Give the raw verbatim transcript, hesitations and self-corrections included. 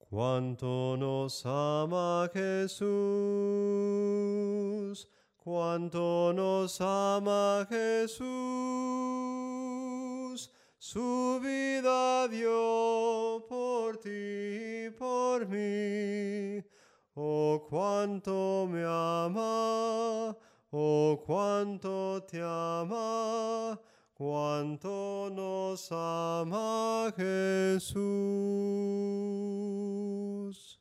Cuánto nos ama Jesús, cuánto nos ama Jesús, su vida dio por ti y por mí. Oh, cuánto me ama, oh, cuánto te ama, cuánto nos ama Jesús.